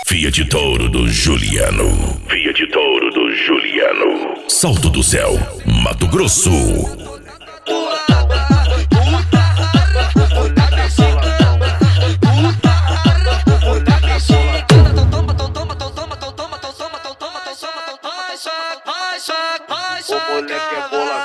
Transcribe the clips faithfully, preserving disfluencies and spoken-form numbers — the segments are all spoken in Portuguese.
Fiat Toro do Juliano. Fiat Toro do Juliano. Salto do Céu, Mato Grosso. O moleque é boladão.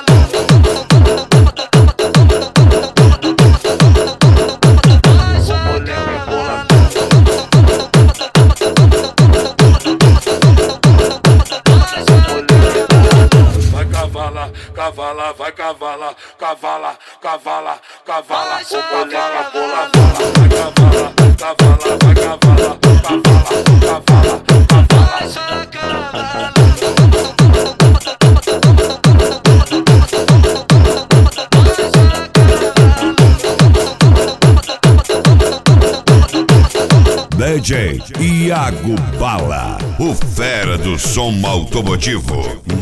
Cavala, vai cavala, cavala, cavala, cavala, o moleque é boladão. vai cavala, cavala, vai cavala, cavala, cavala, cavala. D J Iago Bala, o fera do som automotivo.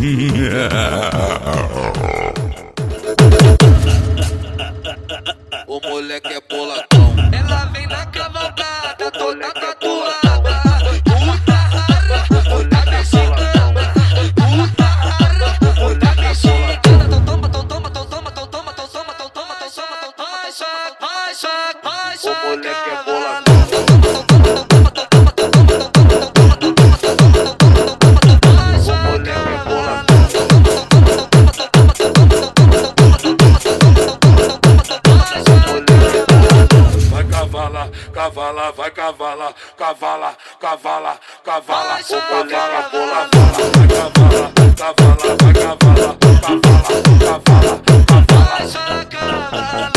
O moleque é boladão. Ela vem na cavalgada, toda tatuada. O moleque é boladão. Cavala, vai cavala, cavala, cavala, cavala, o moleque é boladão. vai cavala, cavala, vai cavala, cavala, cavala, cavala, cavala.